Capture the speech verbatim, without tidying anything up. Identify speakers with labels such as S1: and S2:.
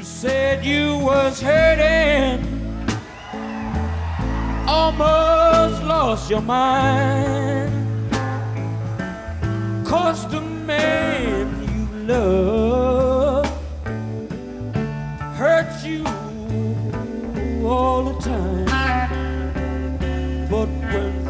S1: said you was hurting, almost lost your mind, 'cause the man you love hurts you all the time. But when